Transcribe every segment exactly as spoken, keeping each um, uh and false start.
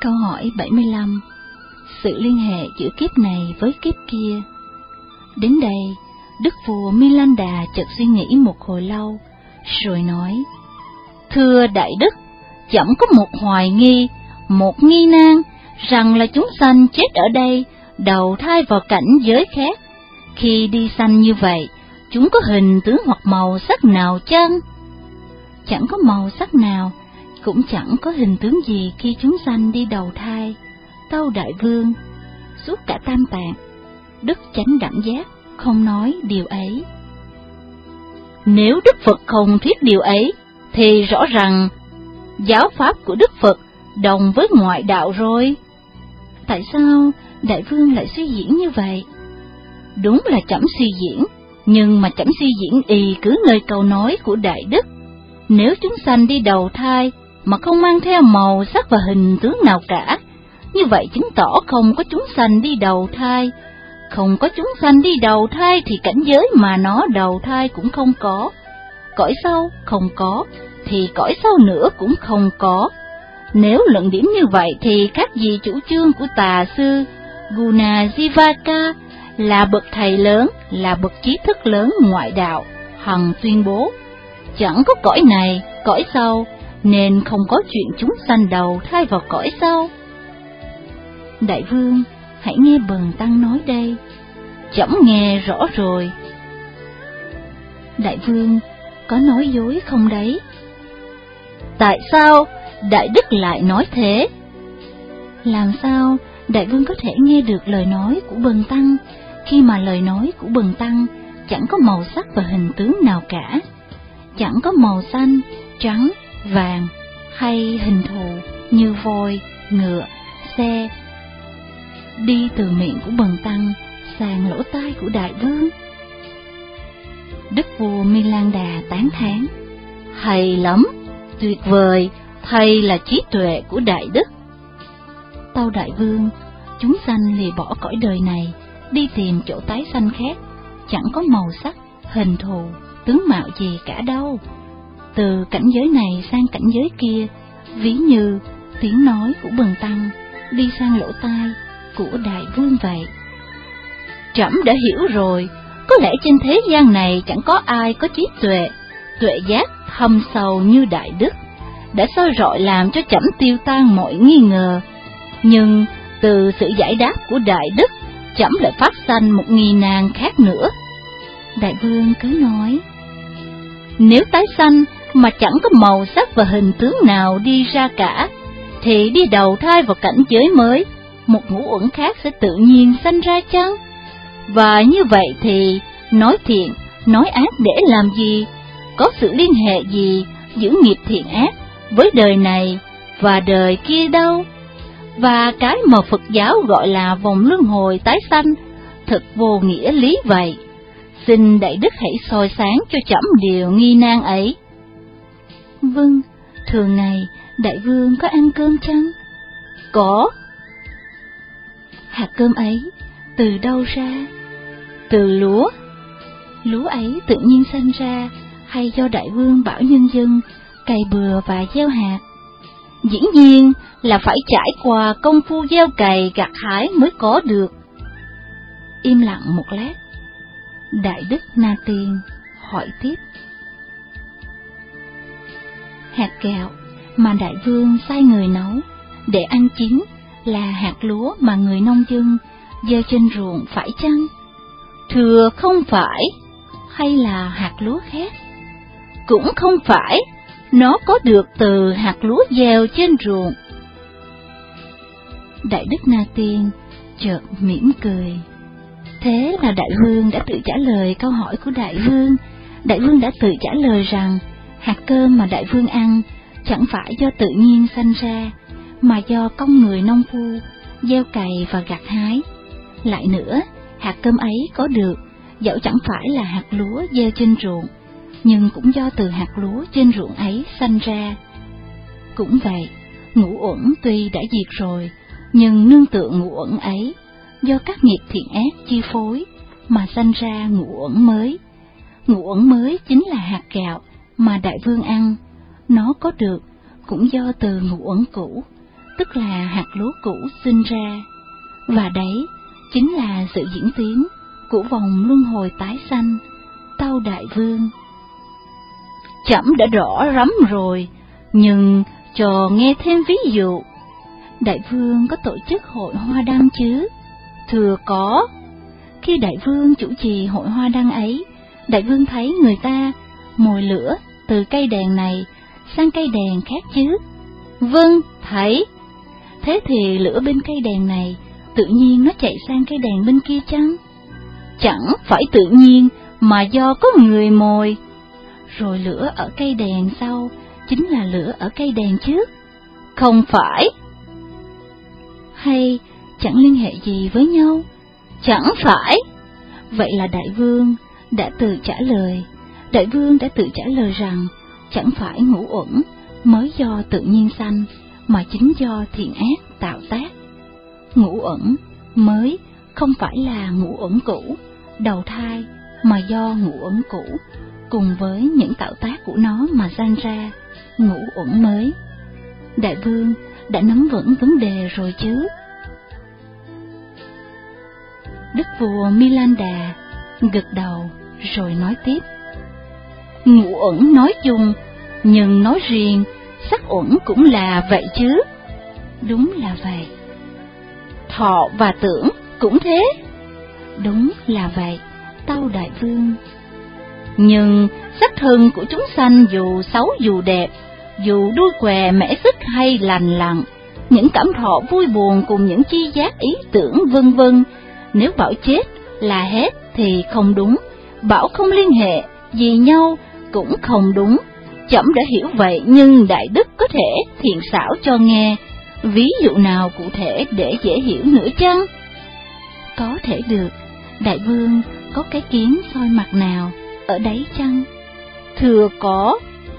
Câu hỏi bảy mươi lăm. Sự liên hệ giữa kiếp này với kiếp kia. Đến đây, Đức vua Milanda chợt suy nghĩ một hồi lâu, rồi nói: Thưa Đại Đức, chẳng có một hoài nghi, một nghi nan, rằng là chúng sanh chết ở đây, đầu thai vào cảnh giới khác. Khi đi sanh như vậy, chúng có hình tướng hoặc màu sắc nào chăng? Chẳng có màu sắc nào, cũng chẳng có hình tướng gì khi chúng sanh đi đầu thai. Tâu Đại Vương, suốt cả Tam Tạng, Đức Chánh Đẳng Giác không nói điều ấy. Nếu Đức Phật không thuyết điều ấy, thì rõ rằng giáo pháp của Đức Phật đồng với ngoại đạo rồi. Tại sao Đại Vương lại suy diễn như vậy? Đúng là trẫm suy diễn, nhưng mà trẫm suy diễn y cứ lời câu nói của Đại Đức. Nếu chúng sanh đi đầu thai mà không mang theo màu sắc và hình tướng nào cả, như vậy chứng tỏ không có chúng sanh đi đầu thai. Không có chúng sanh đi đầu thai thì cảnh giới mà nó đầu thai cũng không có. Cõi sau không có, thì cõi sau nữa cũng không có. Nếu luận điểm như vậy thì khác gì chủ trương của tà sư Gunajivaka, là bậc thầy lớn, là bậc trí thức lớn ngoại đạo, hằng tuyên bố chẳng có cõi này, cõi sau, nên không có chuyện chúng sanh đầu thai vào cõi sau. Đại Vương, hãy nghe Bần Tăng nói đây. Trẫm nghe rõ rồi. Đại Vương, có nói dối không đấy? Tại sao Đại Đức lại nói thế? Làm sao Đại Vương có thể nghe được lời nói của Bần Tăng, khi mà lời nói của Bần Tăng chẳng có màu sắc và hình tướng nào cả, chẳng có màu xanh, trắng, vàng hay hình thù như voi, ngựa, xe, đi từ miệng của Bần Tăng sang lỗ tai của Đại Vương? Đức vua Milanda tán thán: Hay lắm, tuyệt vời, thầy là trí tuệ của Đại Đức. Tâu Đại Vương, chúng sanh lìa bỏ cõi đời này, đi tìm chỗ tái sanh khác, chẳng có màu sắc, hình thù, tướng mạo gì cả đâu. Từ cảnh giới này sang cảnh giới kia, ví như tiếng nói của Bần Tăng đi sang lỗ tai của Đại Vương vậy. Trẫm đã hiểu rồi, có lẽ trên thế gian này chẳng có ai có trí tuệ, tuệ giác thâm sâu như Đại Đức, đã soi rọi làm cho trẫm tiêu tan mọi nghi ngờ. Nhưng từ sự giải đáp của Đại Đức, trẫm lại phát sanh một nghi nan khác nữa. Đại Vương cứ nói: Nếu tái sanh mà chẳng có màu sắc và hình tướng nào đi ra cả, thì đi đầu thai vào cảnh giới mới, một ngũ uẩn khác sẽ tự nhiên sanh ra chăng? Và như vậy thì nói thiện, nói ác để làm gì? Có sự liên hệ gì giữa nghiệp thiện ác với đời này và đời kia đâu? Và cái mà Phật giáo gọi là vòng luân hồi tái sanh thật vô nghĩa lý vậy. Xin Đại Đức hãy soi sáng cho trẫm điều nghi nan ấy. Vâng, thường ngày Đại Vương có ăn cơm chăng? Có. Hạt cơm ấy từ đâu ra? Từ lúa. Lúa ấy tự nhiên sanh ra, hay do Đại Vương bảo nhân dân cày bừa và gieo hạt? Dĩ nhiên là phải trải qua công phu gieo cày gặt hái mới có được. Im lặng một lát, Đại Đức Na Tiên hỏi tiếp: Hạt gạo mà Đại Vương sai người nấu để ăn chín là hạt lúa mà người nông dân gieo trên ruộng phải chăng? Thưa không phải. Hay là hạt lúa khác? Cũng không phải, nó có được từ hạt lúa gieo trên ruộng. Đại Đức Na Tiên chợt mỉm cười. Thế là Đại Vương đã tự trả lời câu hỏi của Đại Vương. Đại Vương đã tự trả lời rằng hạt cơm mà Đại Vương ăn chẳng phải do tự nhiên sanh ra, mà do công người nông phu gieo cày và gặt hái. Lại nữa, hạt cơm ấy có được dẫu chẳng phải là hạt lúa gieo trên ruộng, nhưng cũng do từ hạt lúa trên ruộng ấy sanh ra. Cũng vậy, ngũ uẩn tuy đã diệt rồi, nhưng nương tựa ngũ uẩn ấy, do các nghiệp thiện ác chi phối mà sanh ra ngũ uẩn mới. Ngũ uẩn mới chính là hạt gạo mà Đại Vương ăn, nó có được cũng do từ ngũ uẩn cũ, tức là hạt lúa cũ sinh ra, và đấy chính là sự diễn tiến của vòng luân hồi tái sanh, Tâu Đại Vương. Trẫm đã rõ lắm rồi, nhưng cho nghe thêm ví dụ. Đại Vương có tổ chức hội hoa đăng chứ? Thưa có. Khi Đại Vương chủ trì hội hoa đăng ấy, Đại Vương thấy người ta mồi lửa từ cây đèn này sang cây đèn khác chứ? Vâng, thấy. Thế thì lửa bên cây đèn này tự nhiên nó chạy sang cây đèn bên kia chăng? Chẳng phải tự nhiên, mà do có người mồi. Rồi lửa ở cây đèn sau chính là lửa ở cây đèn trước? Không phải. Hay chẳng liên hệ gì với nhau? Chẳng phải. Vậy là Đại Vương đã tự trả lời, Đại Vương đã tự trả lời rằng chẳng phải ngũ uẩn mới do tự nhiên sanh, mà chính do thiện ác tạo tác. Ngũ uẩn mới không phải là ngũ uẩn cũ, đầu thai, mà do ngũ uẩn cũ cùng với những tạo tác của nó mà sanh ra ngũ uẩn mới. Đại Vương đã nắm vững vấn đề rồi chứ? Đức vua Milanda gật đầu rồi nói tiếp. Ngũ uẩn nói chung, nhưng nói riêng, sắc uẩn cũng là vậy chứ? Đúng là vậy. Thọ và tưởng cũng thế? Đúng là vậy, Tâu Đại Vương. Nhưng sắc thân của chúng sanh dù xấu dù đẹp, dù đuôi què mẻ xích hay lành lặn, những cảm thọ vui buồn cùng những chi giác ý tưởng vân vân, nếu bảo chết là hết thì không đúng, bảo không liên hệ gì nhau cũng không đúng. Trẫm đã hiểu vậy, nhưng Đại Đức có thể thiện xảo cho nghe ví dụ nào cụ thể để dễ hiểu nữa chăng? Có thể được. Đại Vương có cái kiến soi mặt nào ở đấy chăng? Thưa có.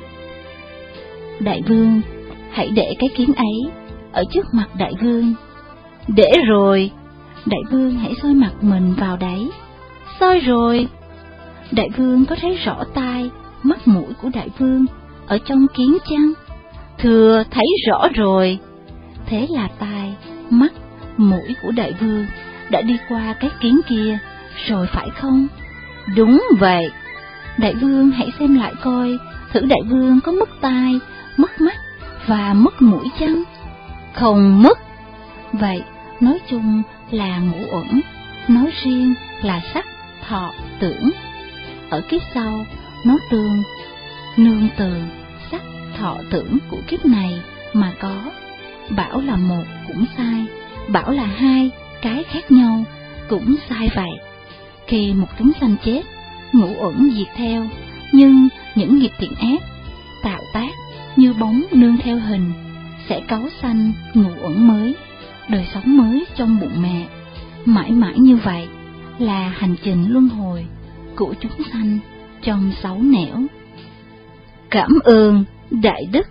Đại Vương hãy để cái kiến ấy ở trước mặt Đại Vương. Để rồi. Đại Vương hãy soi mặt mình vào đấy. Soi rồi. Đại Vương có thấy rõ tai, mắt mũi của Đại Vương ở trong kiến chăng? Thưa, thấy rõ rồi. Thế là tai, mắt, mũi của Đại Vương đã đi qua cái kiến kia rồi phải không? Đúng vậy. Đại Vương hãy xem lại coi, thử Đại Vương có mất tai, mất mắt và mất mũi chăng? Không mất. Vậy, nói chung là ngũ uẩn, nói riêng là sắc, thọ, tưởng. Ở kiếp sau, nó tương, nương từ sắc, thọ, tưởng của kiếp này mà có. Bảo là một cũng sai, bảo là hai cái khác nhau cũng sai vậy. Khi một chúng sanh chết, ngũ uẩn diệt theo, nhưng những nghiệp thiện ác tạo tác như bóng nương theo hình sẽ cấu sanh ngũ uẩn mới, đời sống mới trong bụng mẹ. Mãi mãi như vậy là hành trình luân hồi của chúng sanh trong sáu nẻo. Cảm ơn Đại Đức.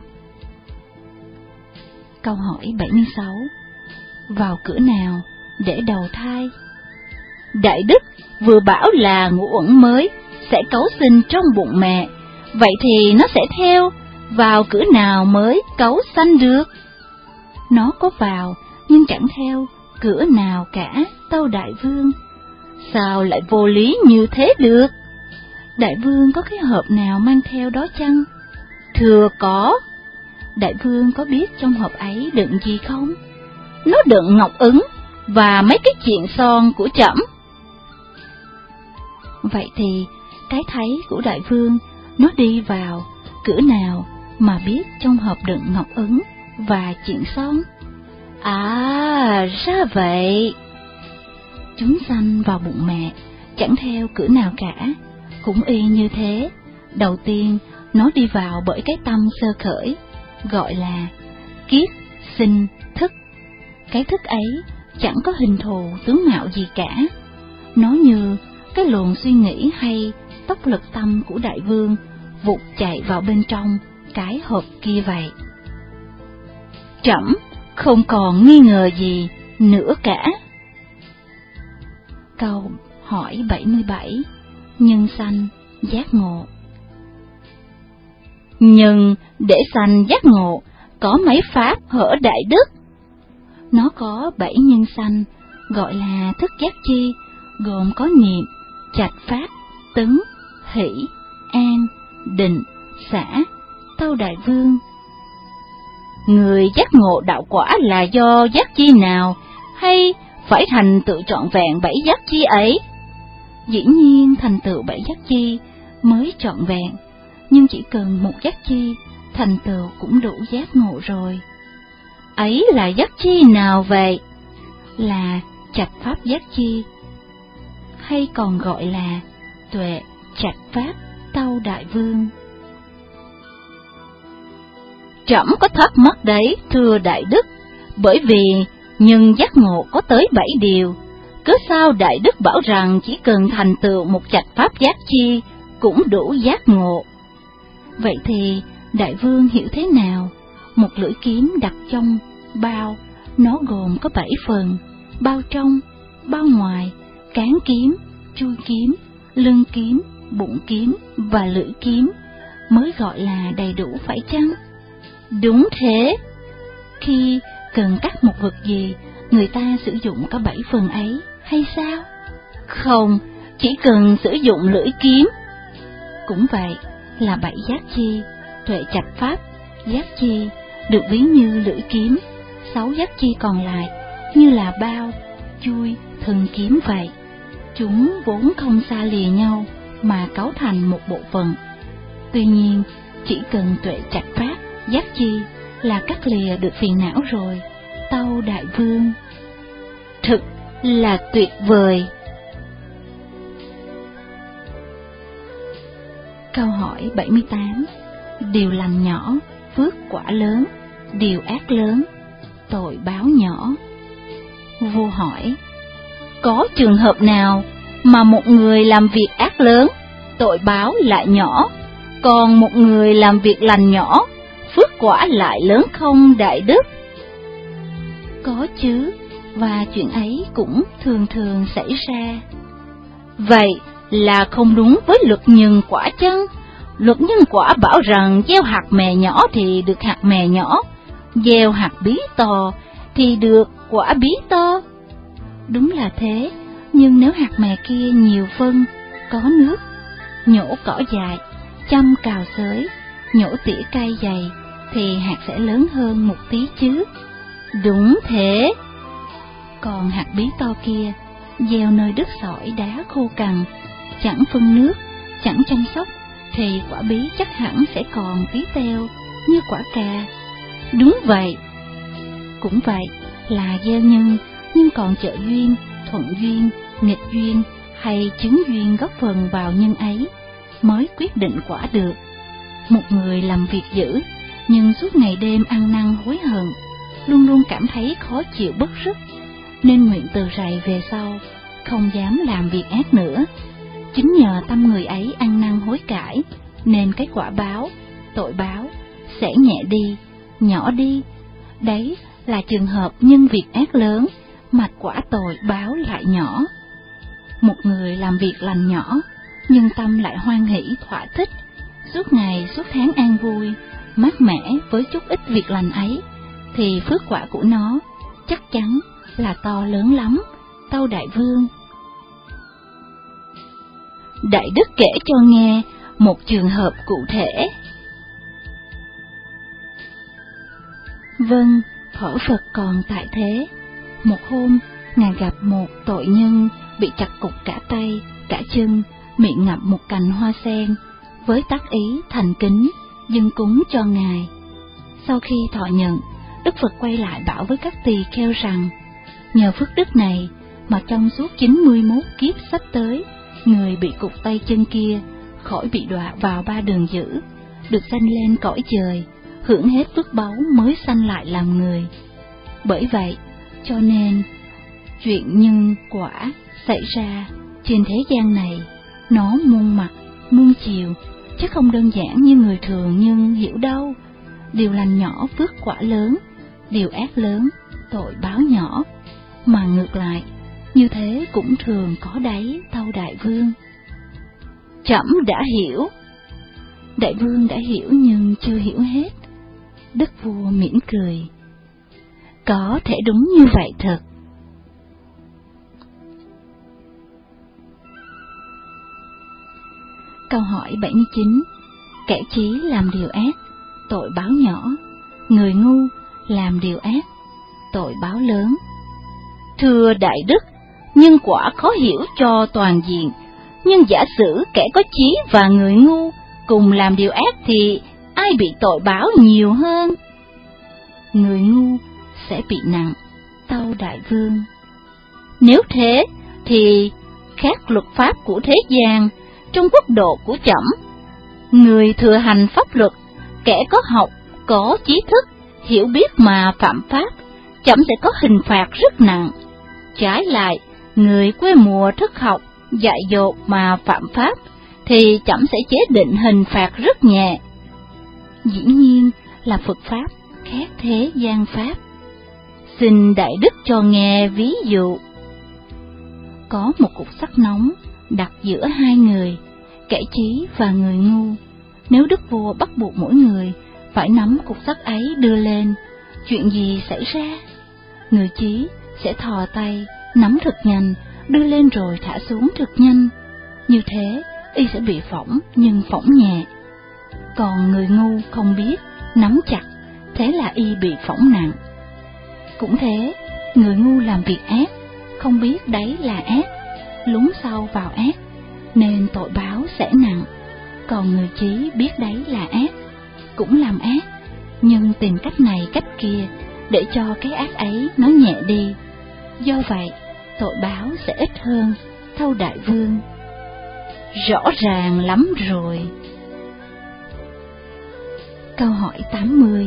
Câu hỏi bảy mươi sáu. Vào cửa nào để đầu thai? Đại Đức vừa bảo là ngũ uẩn mới sẽ cấu sinh trong bụng mẹ, vậy thì nó sẽ theo vào cửa nào mới cấu sanh được? Nó có vào nhưng chẳng theo cửa nào cả, Tâu Đại Vương. Sao lại vô lý như thế được? Đại Vương có cái hộp nào mang theo đó chăng? Thưa có. Đại Vương có biết trong hộp ấy đựng gì không? Nó đựng ngọc ứng và mấy cái chuyện son của trẫm. Vậy thì cái thấy của Đại Vương nó đi vào cửa nào mà biết trong hộp đựng ngọc ứng và chuyện son? À, ra vậy. Chúng sanh vào bụng mẹ chẳng theo cửa nào cả, cũng y như thế. Đầu tiên nó đi vào bởi cái tâm sơ khởi, gọi là kiết sinh thức. Cái thức ấy chẳng có hình thù tướng mạo gì cả, nó như cái luồng suy nghĩ hay tốc lực tâm của Đại Vương vụt chạy vào bên trong cái hộp kia vậy. Trẫm không còn nghi ngờ gì nữa cả. Câu hỏi bảy mươi bảy. Nhân sanh giác ngộ. Nhưng để sanh giác ngộ có mấy pháp hở Đại Đức? Nó có bảy nhân sanh, gọi là thức giác chi, gồm có niệm, trạch pháp, tấn, hỷ, an, định, xả, tâu đại vương. Người giác ngộ đạo quả là do giác chi nào, hay phải thành tựu trọn vẹn bảy giác chi ấy? Dĩ nhiên thành tựu bảy giác chi mới trọn vẹn, nhưng chỉ cần một giác chi thành tựu cũng đủ giác ngộ rồi. Ấy là giác chi nào vậy? Là trạch pháp giác chi, hay còn gọi là tuệ trạch pháp tâu đại vương. Trẫm có thắc mắc đấy, thưa đại đức, bởi vì nhân giác ngộ có tới bảy điều, cớ sao đại đức bảo rằng chỉ cần thành tựu một trạch pháp giác chi cũng đủ giác ngộ? Vậy thì đại vương hiểu thế nào? Một lưỡi kiếm đặt trong bao, nó gồm có bảy phần: bao trong, bao ngoài, cán kiếm, chui kiếm, lưng kiếm, bụng kiếm và lưỡi kiếm, mới gọi là đầy đủ phải chăng? Đúng thế. Khi cần cắt một vật gì, người ta sử dụng cả bảy phần ấy hay sao? Không, chỉ cần sử dụng lưỡi kiếm. Cũng vậy, là bảy giác chi, tuệ trạch pháp giác chi được ví như lưỡi kiếm, sáu giác chi còn lại như là bao, chui, thân kiếm vậy. Chúng vốn không xa lìa nhau mà cấu thành một bộ phận. Tuy nhiên, chỉ cần tuệ trạch pháp giác chi là cắt lìa được phiền não rồi, tâu đại vương. Thực là tuyệt vời. Câu hỏi bảy mươi tám. Điều lành nhỏ, phước quả lớn; điều ác lớn, tội báo nhỏ. Vua hỏi, có trường hợp nào mà một người làm việc ác lớn, tội báo lại nhỏ, còn một người làm việc lành nhỏ, phước quả lại lớn không đại đức? Có chứ, và chuyện ấy cũng thường thường xảy ra. Vậy là không đúng với luật nhân quả chăng? Luật nhân quả bảo rằng gieo hạt mè nhỏ thì được hạt mè nhỏ, gieo hạt bí to thì được quả bí to. Đúng là thế, nhưng nếu hạt mè kia nhiều phân, có nước, nhổ cỏ dại, chăm cào xới, nhổ tỉa cây dày, thì hạt sẽ lớn hơn một tí chứ. Đúng thế. Còn hạt bí to kia, gieo nơi đất sỏi đá khô cằn, chẳng phân nước, chẳng chăm sóc, thì quả bí chắc hẳn sẽ còn tí teo như quả cà. Đúng vậy. Cũng vậy, là gieo nhân, nhưng còn trợ duyên, thuận duyên, nghịch duyên hay chứng duyên góp phần vào nhân ấy, mới quyết định quả được. Một người làm việc dữ, nhưng suốt ngày đêm ăn năn hối hận, luôn luôn cảm thấy khó chịu bứt rứt, nên nguyện từ rày về sau, không dám làm việc ác nữa. Chính nhờ tâm người ấy ăn năn hối cải, nên cái quả báo, tội báo sẽ nhẹ đi, nhỏ đi. Đấy là trường hợp nhân việc ác lớn, mà quả tội báo lại nhỏ. Một người làm việc lành nhỏ, nhưng tâm lại hoan hỷ thỏa thích, suốt ngày suốt tháng an vui, mát mẻ với chút ít việc lành ấy, thì phước quả của nó chắc chắn là to lớn lắm, tâu đại vương. Đại đức kể cho nghe một trường hợp cụ thể. Vâng, thuở Phật còn tại thế, một hôm Ngài gặp một tội nhân bị chặt cụt cả tay, cả chân, miệng ngậm một cành hoa sen, với tác ý thành kính dâng cúng cho Ngài. Sau khi thọ nhận, Đức Phật quay lại bảo với các tỳ kheo rằng, nhờ phước đức này mà trong suốt chín mươi mốt kiếp sắp tới, người bị cụt tay chân kia khỏi bị đọa vào ba đường dữ, được sanh lên cõi trời, hưởng hết phước báu mới sanh lại làm người. Bởi vậy, cho nên, chuyện nhân quả xảy ra trên thế gian này, nó muôn mặt, muôn chiều, chứ không đơn giản như người thường nhân hiểu đâu. Điều lành nhỏ phước quả lớn, điều ác lớn tội báo nhỏ, mà ngược lại, như thế cũng thường có đấy, tâu đại vương. Trẫm đã hiểu. Đại vương đã hiểu nhưng chưa hiểu hết. Đức vua mỉm cười. Có thể đúng như vậy thật. Câu hỏi bảy mươi chín. Kẻ chí làm điều ác, tội báo nhỏ, người ngu làm điều ác, tội báo lớn. Thưa Đại Đức, nhân quả khó hiểu cho toàn diện, nhưng giả sử kẻ có chí và người ngu cùng làm điều ác thì ai bị tội báo nhiều hơn? Người ngu sẽ bị nặng, tâu Đại Vương. Nếu thế thì khác luật pháp của thế gian, trong quốc độ của trẫm, người thừa hành pháp luật, kẻ có học, có trí thức, hiểu biết mà phạm pháp, trẫm sẽ có hình phạt rất nặng. Trái lại, người quê mùa thất học, dại dột mà phạm pháp, thì trẫm sẽ chế định hình phạt rất nhẹ. Dĩ nhiên là Phật pháp khác thế gian pháp. Xin Đại Đức cho nghe ví dụ. Có một cục sắt nóng đặt giữa hai người, kẻ trí và người ngu. Nếu đức vua bắt buộc mỗi người phải nắm cục sắt ấy đưa lên, chuyện gì xảy ra? Người trí sẽ thò tay, nắm thật nhanh, đưa lên rồi thả xuống thật nhanh. Như thế, y sẽ bị phỏng nhưng phỏng nhẹ. Còn người ngu không biết, nắm chặt, thế là y bị phỏng nặng. Cũng thế, người ngu làm việc ác, không biết đấy là ác, lún sâu vào ác, nên tội báo sẽ nặng. Còn người trí biết đấy là ác, cũng làm ác, nhưng tìm cách này cách kia để cho cái ác ấy nó nhẹ đi. Do vậy, tội báo sẽ ít hơn, thâu Đại Vương. Rõ ràng lắm rồi. Câu hỏi tám mươi.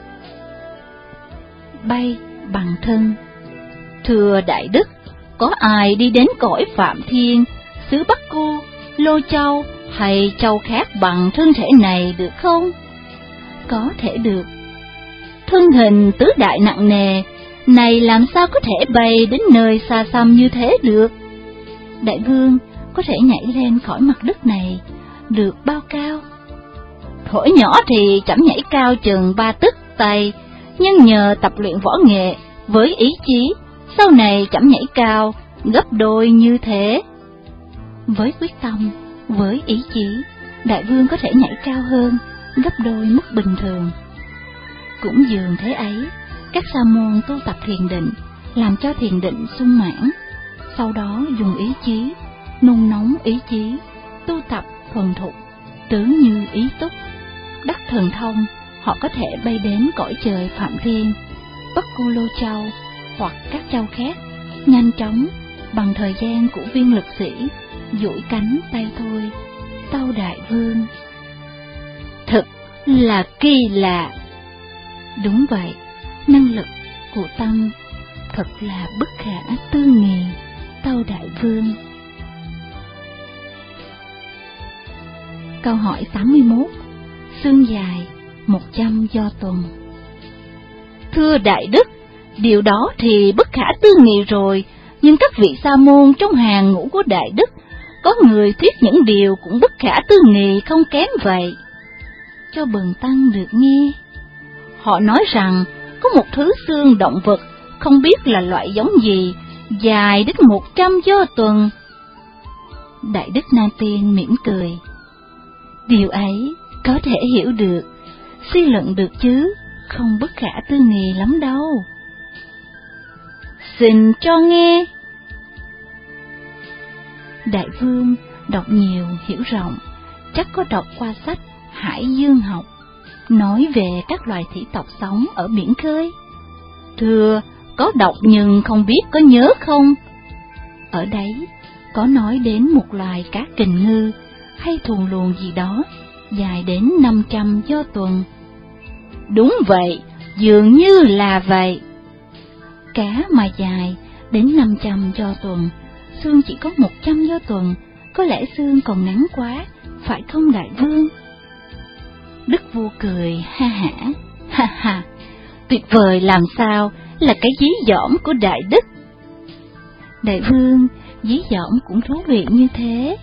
Bay bằng thân. Thưa Đại Đức, có ai đi đến cõi Phạm Thiên, xứ Bắc Cô, Lô Châu hay châu khác bằng thân thể này được không? Có thể được. Thân hình tứ đại nặng nề này làm sao có thể bay đến nơi xa xăm như thế được? Đại Vương có thể nhảy lên khỏi mặt đất này được bao cao? Thổi nhỏ thì trẫm nhảy cao chừng ba tấc tay, nhưng nhờ tập luyện võ nghệ với ý chí, sau này trẫm nhảy cao gấp đôi như thế. Với quyết tâm, với ý chí, Đại Vương có thể nhảy cao hơn gấp đôi mức bình thường. Cũng dường thế ấy, các sa môn tu tập thiền định, làm cho thiền định sung mãn, sau đó dùng ý chí, nung nóng ý chí, tu tập thuần thục, tướng như ý túc. Đắc thần thông, họ có thể bay đến cõi trời Phạm Thiên, Bắc Cô Lô Châu hoặc các châu khác, nhanh chóng, bằng thời gian của viên lực sĩ, duỗi cánh tay thôi, tâu Đại Vương. Thật là kỳ lạ. Đúng vậy, năng lực của tâm thật là bất khả tư nghị, tâu Đại Vương. Câu hỏi tám mươi mốt. Xương dài, một trăm do tuần. Thưa Đại Đức, điều đó thì bất khả tư nghị rồi, nhưng các vị sa môn trong hàng ngũ của Đại Đức, có người thuyết những điều cũng bất khả tư nghị không kém vậy. Cho bần tăng được nghe. Họ nói rằng có một thứ xương động vật, không biết là loại giống gì, dài đến một trăm do tuần. Đại Đức Nam Tiên mỉm cười. Điều ấy có thể hiểu được, suy luận được chứ, không bất khả tư nghị lắm đâu. Xin cho nghe. Đại Vương đọc nhiều hiểu rộng, chắc có đọc qua sách Hải Dương học, nói về các loài thủy tộc sống ở biển khơi. Thưa, có đọc nhưng không biết có nhớ không? Ở đấy có nói đến một loài cá kình ngư hay thuồng luồng gì đó, dài đến năm trăm do tuần. Đúng vậy, dường như là vậy. Cá mà dài đến năm trăm do tuần, xương chỉ có một trăm do tuần, có lẽ xương còn ngắn quá, phải không Đại Vương? Đức vua cười ha hả, ha ha, tuyệt vời làm sao, là cái dí dỏm của Đại Đức. Đại Vương, dí dỏm cũng thú vị như thế.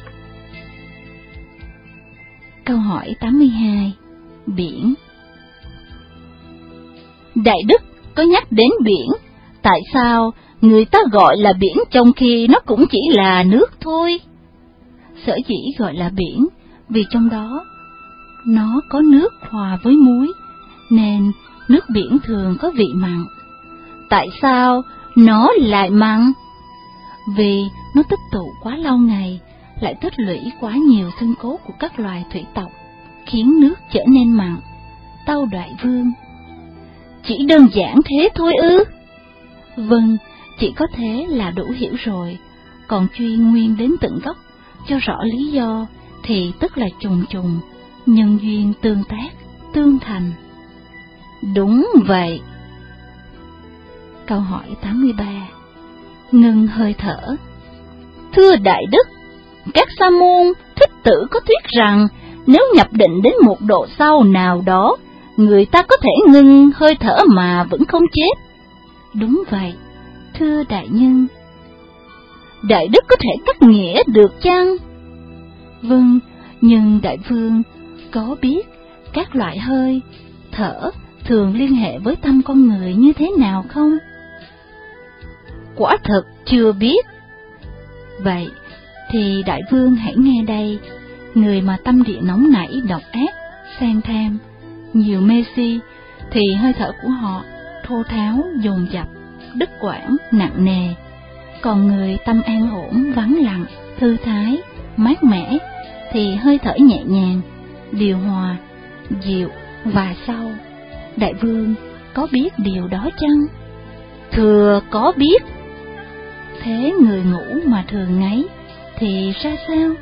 Câu hỏi tám mươi hai. Biển. Đại Đức, có nhắc đến biển, tại sao người ta gọi là biển trong khi nó cũng chỉ là nước thôi? Sở dĩ gọi là biển vì trong đó nó có nước hòa với muối, nên nước biển thường có vị mặn. Tại sao nó lại mặn? Vì nó tích tụ quá lâu ngày, lại tích lũy quá nhiều thân cố của các loài thủy tộc, khiến nước trở nên mặn. Tâu Đại Vương: Chỉ đơn giản thế thôi ư? Vâng, chỉ có thế là đủ hiểu rồi, còn truy nguyên đến tận gốc, cho rõ lý do, thì tức là trùng trùng, nhân duyên tương tác, tương thành. Đúng vậy. Câu hỏi tám mươi ba. Ngưng hơi thở. Thưa Đại Đức, các sa môn Thích Tử có thuyết rằng nếu nhập định đến một độ sâu nào đó, người ta có thể ngưng hơi thở mà vẫn không chết. Đúng vậy, thưa đại nhân. Đại Đức có thể cắt nghĩa được chăng? Vâng, nhưng Đại Vương có biết các loại hơi thở thường liên hệ với tâm con người như thế nào không? Quả thật chưa biết. Vậy thì Đại Vương hãy nghe đây. Người mà tâm địa nóng nảy, độc ác, sang tham, nhiều mê si, thì hơi thở của họ thô tháo, dồn dập, đứt quãng, nặng nề. Còn người tâm an ổn, vắng lặng, thư thái, mát mẻ, thì hơi thở nhẹ nhàng, điều hòa, dịu và sâu. Đại Vương có biết điều đó chăng? Thưa có biết. Thế người ngủ mà thường ngáy thì ra sao?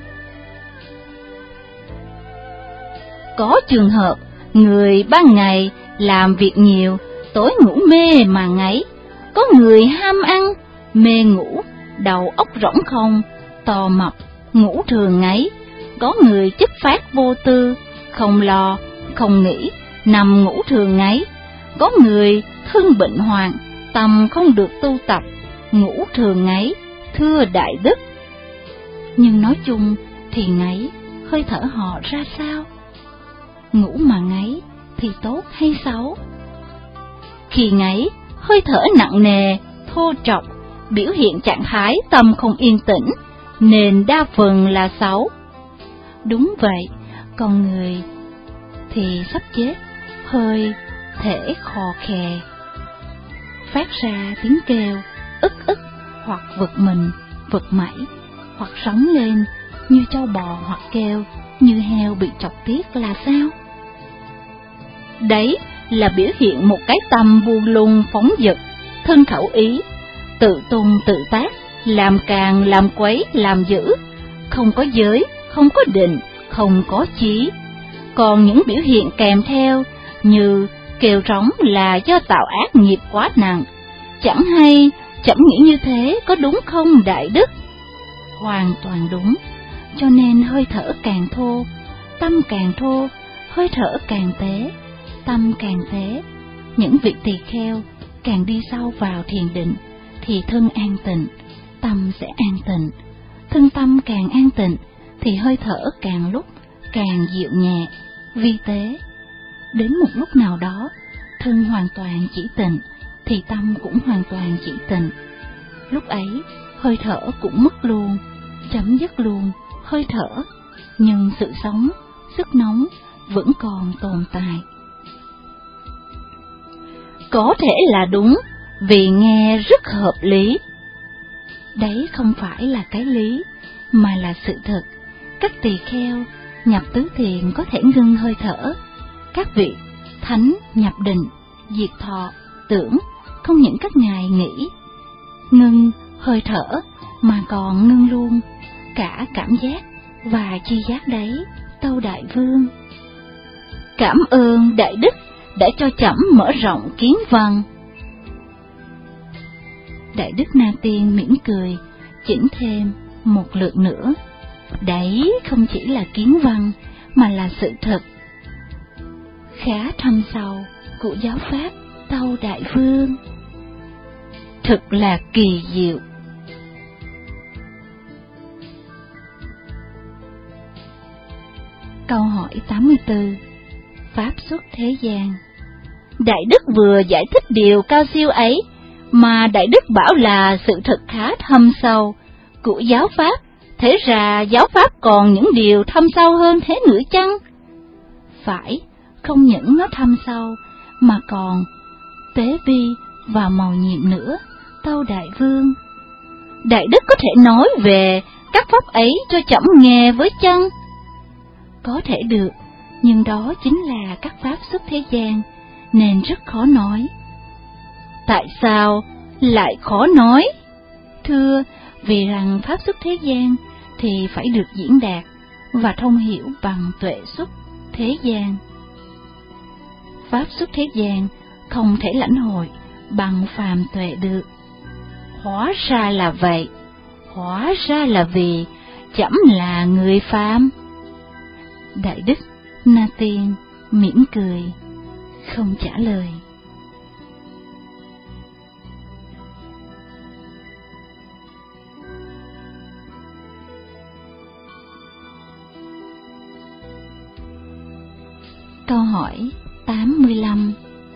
Có trường hợp người ban ngày làm việc nhiều, tối ngủ mê mà ngáy. Có người ham ăn, mê ngủ, đầu óc rỗng không, tò mập, ngủ thường ngáy. Có người chất phát vô tư, không lo, không nghĩ, nằm ngủ thường ngáy. Có người thân bệnh hoạn, tâm không được tu tập, ngủ thường ngáy, thưa Đại Đức. Nhưng nói chung thì ngáy, hơi thở họ ra sao? Ngủ mà ngáy thì tốt hay xấu? Khi ngáy, hơi thở nặng nề, thô trọc, biểu hiện trạng thái tâm không yên tĩnh, nên đa phần là xấu. Đúng vậy, còn người thì sắp chết, hơi thể khò khè, phát ra tiếng kêu ức ức, hoặc vực mình, vực mẩy, hoặc sống lên như trâu bò, hoặc kêu như heo bị chọc tiết là sao? Đấy là biểu hiện một cái tâm buông lung phóng dật, thân khẩu ý, tự tung tự tác, làm càng làm quấy làm dữ, không có giới, không có định, không có chí. Còn những biểu hiện kèm theo như kêu rống là do tạo ác nghiệp quá nặng. Chẳng hay, chẳng nghĩ như thế có đúng không Đại Đức? Hoàn toàn đúng. Cho nên hơi thở càng thô, tâm càng thô, hơi thở càng tế, tâm càng tế. Những vị tỳ kheo càng đi sâu vào thiền định thì thân an tịnh, tâm sẽ an tịnh. Thân tâm càng an tịnh thì hơi thở càng lúc càng dịu nhẹ, vi tế. Đến một lúc nào đó, thân hoàn toàn chỉ tịnh thì tâm cũng hoàn toàn chỉ tịnh. Lúc ấy, hơi thở cũng mất luôn, chấm dứt luôn hơi thở, nhưng sự sống, sức nóng vẫn còn tồn tại. Có thể là đúng, vì nghe rất hợp lý. Đấy không phải là cái lý, mà là sự thật. Các tỳ kheo nhập tứ thiền có thể ngưng hơi thở. Các vị thánh nhập định, diệt thọ, tưởng, không những các ngài nghĩ ngưng hơi thở, mà còn ngưng luôn cả cảm giác và chi giác đấy, tâu Đại Vương. Cảm ơn Đại Đức đã cho trẫm mở rộng kiến văn. Đại Đức Na Tiên mỉm cười, chỉnh thêm một lượt nữa. Đấy không chỉ là kiến văn, mà là sự thật khá thâm sâu của giáo pháp, tâu Đại Vương. Thật là kỳ diệu. Câu hỏi tám mươi tư. Pháp xuất thế gian. Đại Đức vừa giải thích điều cao siêu ấy, mà Đại Đức bảo là sự thật khá thâm sâu của giáo pháp, thế ra giáo pháp còn những điều thâm sâu hơn thế nữa chăng? Phải, không những nó thâm sâu, mà còn tế vi và màu nhiệm nữa, tâu Đại Vương. Đại Đức có thể nói về các pháp ấy cho trẫm nghe với chăng? Có thể được, nhưng đó chính là các pháp xuất thế gian, nên rất khó nói. Tại sao lại khó nói? Thưa, vì rằng pháp xuất thế gian thì phải được diễn đạt và thông hiểu bằng tuệ xuất thế gian. Pháp xuất thế gian không thể lãnh hội bằng phàm tuệ được. Hóa ra là vậy, hóa ra là vì trẫm là người phàm. Đại Đức Na Tiên mỉm cười, không trả lời. Câu hỏi tám mươi lăm.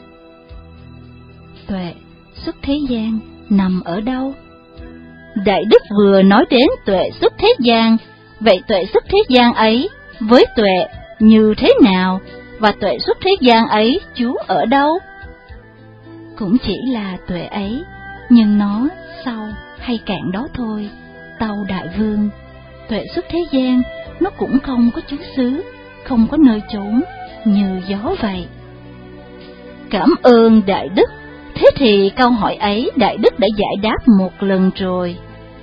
Tuệ xuất thế gian nằm ở đâu? Đại Đức vừa nói đến tuệ xuất thế gian, vậy tuệ xuất thế gian ấy với tuệ như thế nào, và tuệ xuất thế gian ấy trú ở đâu? Cũng chỉ là tuệ ấy, nhưng nó sâu hay cạn đó thôi, tâu Đại Vương. Tuệ xuất thế gian nó cũng không có trú xứ, không có nơi trốn, như gió vậy. Cảm ơn Đại Đức. Thế thì câu hỏi ấy Đại Đức đã giải đáp một lần rồi.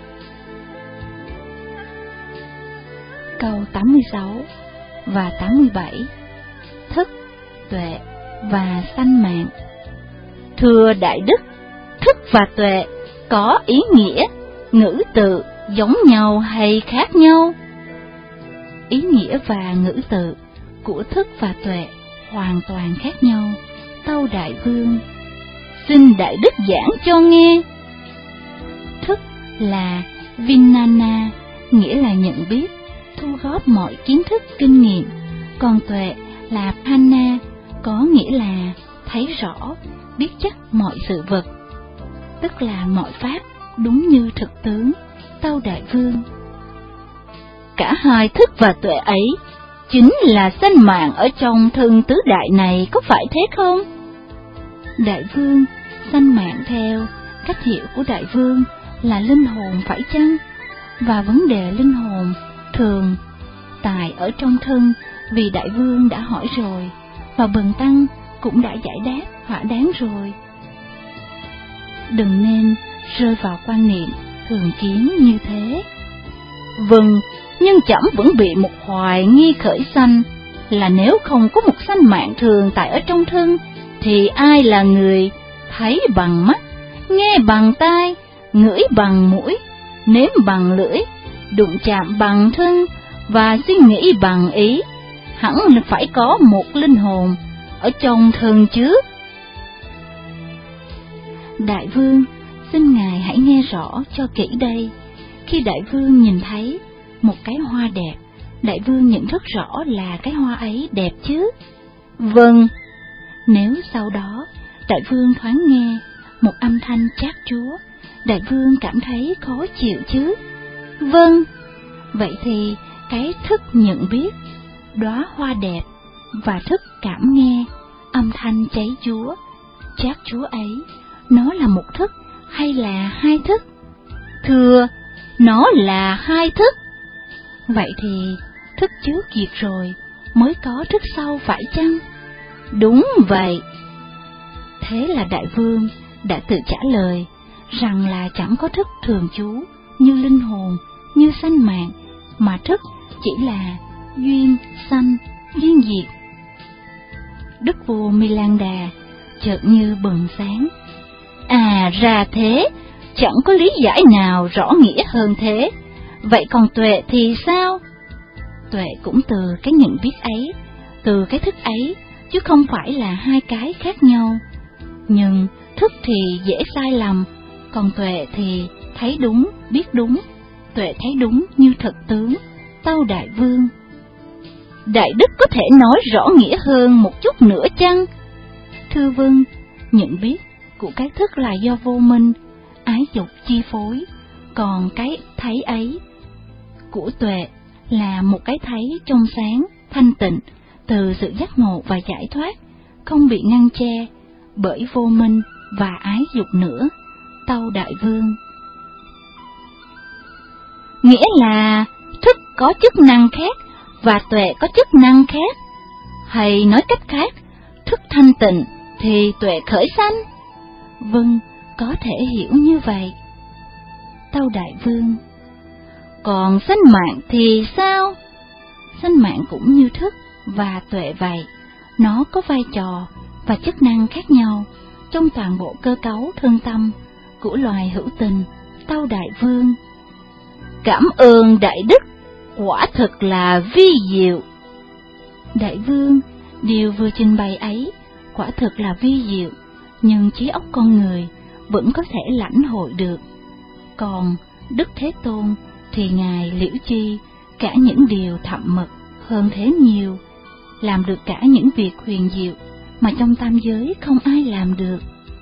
Câu tám mươi sáu và tám mươi bảy. Thức, tuệ và sanh mạng. Thưa Đại Đức, thức và tuệ có ý nghĩa, ngữ tự giống nhau hay khác nhau? Ý nghĩa và ngữ tự của thức và tuệ hoàn toàn khác nhau, tâu Đại Vương. Xin Đại Đức giảng cho nghe. Thức là Vijnana, nghĩa là nhận biết, thu góp mọi kiến thức kinh nghiệm, còn tuệ là Panna, có nghĩa là thấy rõ, biết chắc mọi sự vật, tức là mọi pháp đúng như thực tướng, tâu Đại Vương. Cả hai thức và tuệ ấy chính là sanh mạng ở trong thân tứ đại này, có phải thế không? Đại Vương, sanh mạng theo cách hiểu của Đại Vương là linh hồn phải chăng? Và vấn đề linh hồn thường tại ở trong thân, vì Đại Vương đã hỏi rồi, và Bần Tăng cũng đã giải đáp thỏa đáng rồi. Đừng nên rơi vào quan niệm thường kiến như thế. Vâng, nhưng trẫm vẫn bị một hoài nghi khởi sanh, là nếu không có một sanh mạng thường tại ở trong thân, thì ai là người thấy bằng mắt, nghe bằng tai, ngửi bằng mũi, nếm bằng lưỡi, đụng chạm bằng thân và suy nghĩ bằng ý? Hẳn là phải có một linh hồn ở trong thân chứ. Đại Vương, xin Ngài hãy nghe rõ cho kỹ đây. Khi Đại Vương nhìn thấy một cái hoa đẹp, Đại Vương nhận rất rõ là cái hoa ấy đẹp chứ? Vâng. Nếu sau đó Đại Vương thoáng nghe một âm thanh chát chúa, Đại Vương cảm thấy khó chịu chứ? Vâng. Vậy thì cái thức nhận biết đóa hoa đẹp và thức cảm nghe âm thanh cháy chúa, chát chúa ấy, nó là một thức hay là hai thức? Thưa, nó là hai thức. Vậy thì thức trước diệt rồi mới có thức sau phải chăng? Đúng vậy. Thế là Đại Vương đã tự trả lời rằng là chẳng có thức thường trú như linh hồn, như sanh mạng, mà thức chỉ là duyên sanh, duyên diệt. Đức vua Milanda chợt như bừng sáng. À ra thế, chẳng có lý giải nào rõ nghĩa hơn thế. Vậy còn tuệ thì sao? Tuệ cũng từ cái nhận biết ấy, từ cái thức ấy, chứ không phải là hai cái khác nhau. Nhưng thức thì dễ sai lầm, còn tuệ thì thấy đúng, biết đúng. Tuệ thấy đúng như thực tướng, tâu Đại Vương. Đại Đức có thể nói rõ nghĩa hơn một chút nữa chăng? Thưa vâng, nhận biết của cái thức là do vô minh, ái dục chi phối, còn cái thấy ấy của tuệ là một cái thấy trong sáng, thanh tịnh, từ sự giác ngộ và giải thoát, không bị ngăn che bởi vô minh và ái dục nữa. Tâu Đại Vương: nghĩa là thức có chức năng khác và tuệ có chức năng khác, hay nói cách khác, thức thanh tịnh thì tuệ khởi sanh? Vâng, có thể hiểu như vậy. Tâu Đại Vương: còn sanh mạng thì sao? Sanh mạng cũng như thức và tuệ vậy, nó có vai trò và chức năng khác nhau trong toàn bộ cơ cấu thân tâm của loài hữu tình. Tâu Đại Vương: cảm ơn Đại Đức, quả thật là vi diệu. Đại Vương, điều vừa trình bày ấy quả thật là vi diệu, nhưng trí óc con người vẫn có thể lãnh hội được. Còn Đức Thế Tôn thì Ngài liễu chi cả những điều thậm mật hơn thế nhiều, làm được cả những việc huyền diệu mà trong tam giới không ai làm được.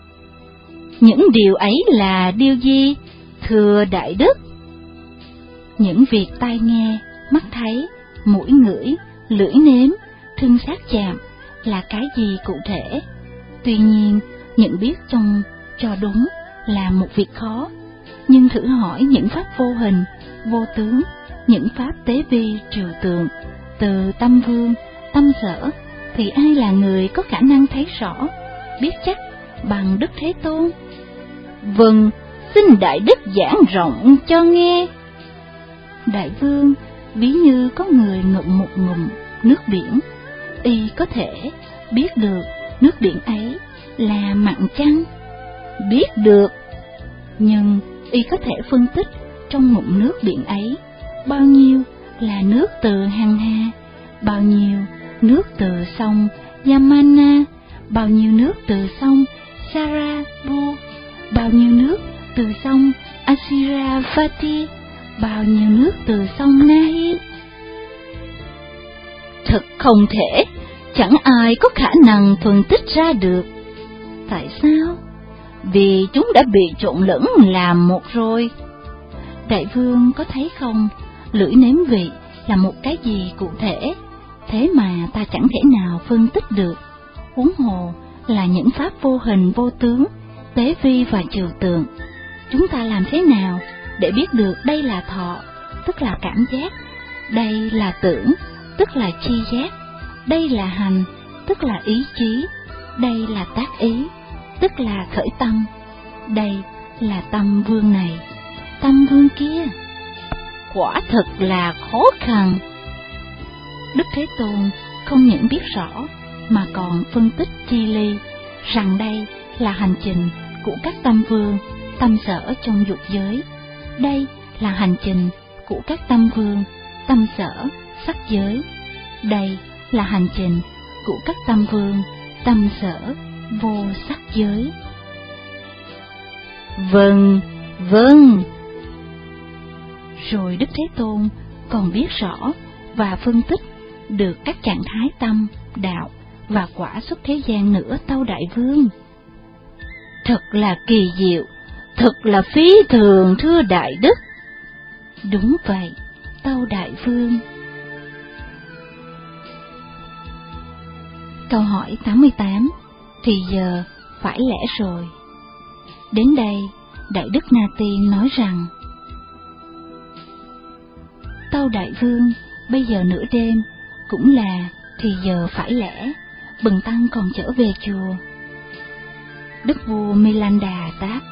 Những điều ấy là điều gì, thưa Đại Đức? Những việc tai nghe, mắt thấy, mũi ngửi, lưỡi nếm, thân xác chạm là cái gì cụ thể? Tuy nhiên, nhận biết trong cho đúng là một việc khó, nhưng thử hỏi những pháp vô hình, vô tướng, những pháp tế vi trừu tượng, từ tâm vương, tâm sở, thì ai là người có khả năng thấy rõ, biết chắc bằng Đức Thế Tôn? Vâng, xin Đại Đức giảng rộng cho nghe. Đại Vương, ví như có người ngụm một ngụm nước biển, y có thể biết được nước biển ấy là mặn chăng? Biết được, nhưng y có thể phân tích trong ngụm nước biển ấy bao nhiêu là nước từ Hằng Hà, bao nhiêu nước từ sông Yamana, bao nhiêu nước từ sông Sarabhu, bao nhiêu nước từ sông Asiravati, bao nhiêu nước từ sông Nahi. Thật không thể, chẳng ai có khả năng phân tích ra được. Tại sao? Vì chúng đã bị trộn lẫn làm một rồi. Đại Vương có thấy không, lưỡi nếm vị là một cái gì cụ thể, thế mà ta chẳng thể nào phân tích được, huống hồ là những pháp vô hình vô tướng, tế vi và trừu tượng. Chúng ta làm thế nào để biết được đây là thọ, tức là cảm giác, đây là tưởng, tức là chi giác, đây là hành, tức là ý chí, đây là tác ý, tức là khởi tâm, đây là tâm vương này, tâm vương kia? Quả thật là khó khăn. Đức Thế Tôn không những biết rõ mà còn phân tích chi ly rằng đây là hành trình của các tâm vương, tâm sở trong dục giới, đây là hành trình của các tâm vương, tâm sở, sắc giới, đây là hành trình của các tâm vương, tâm sở, vô sắc giới. Vâng, vâng. Rồi Đức Thế Tôn còn biết rõ và phân tích được các trạng thái tâm, đạo và quả xuất thế gian nữa. Tâu Đại Vương, thật là kỳ diệu, thật là phi thường, thưa Đại Đức. Đúng vậy, Tâu Đại Vương. Câu hỏi tám mươi tám. Thì giờ phải lẽ rồi. Đến đây, Đại Đức Na Tiên nói rằng: Tâu Đại Vương, bây giờ nửa đêm, cũng là thì giờ phải lẽ, bần tăng còn trở về chùa. Đức vua Milanda đáp: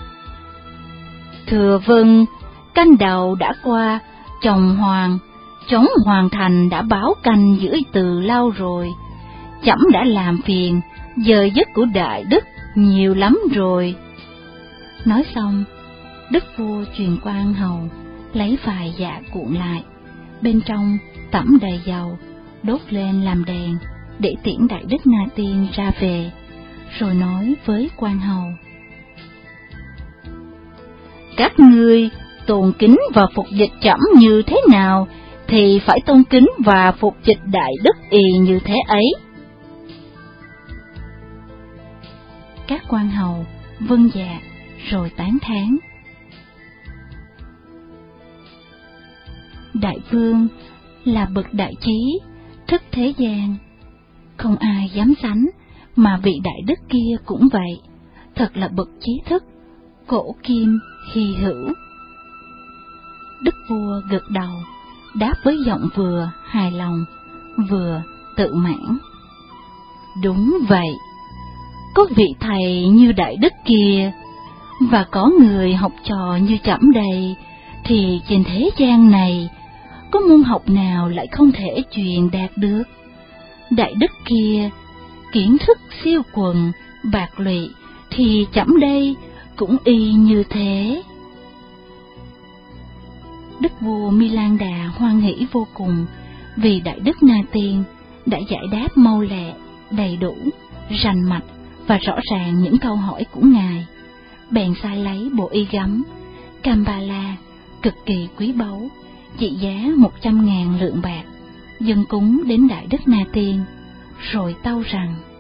Thưa vâng, canh đầu đã qua, chồng hoàng, trống hoàng thành đã báo canh giữa từ lâu rồi. Chấm đã làm phiền, giờ giấc của Đại Đức nhiều lắm rồi. Nói xong, Đức vua truyền quan hầu lấy vài dạ cuộn lại, bên trong tẩm đầy dầu, đốt lên làm đèn để tiễn Đại Đức Na Tiên ra về, rồi nói với quan hầu: Các ngươi tôn kính và phục dịch trẫm như thế nào thì phải tôn kính và phục dịch Đại Đức y như thế ấy. các quan hầu vâng dạ rồi tán thán. Đại vương là bậc đại trí, thức thế gian, không ai dám sánh, mà vị đại đức kia cũng vậy, thật là bậc trí thức, cổ kim hy hữu. Đức vua gật đầu, đáp với giọng vừa hài lòng, vừa tự mãn. Đúng vậy, có vị thầy như đại đức kia, và có người học trò như trẫm đây, thì trên thế gian này, có môn học nào lại không thể truyền đạt được. Đại đức kia, kiến thức siêu quần, bạc lụy, thì trẫm đây cũng y như thế. Đức vua Milan Đà hoan hỷ vô cùng, vì đại đức Na Tiên đã giải đáp mau lẹ, đầy đủ, rành mạch và rõ ràng những câu hỏi của ngài. Bèn sai lấy bộ y gấm Kambala cực kỳ quý báu, trị giá một trăm ngàn lượng bạc, dâng cúng đến đại đức Na Tiên, rồi tâu rằng: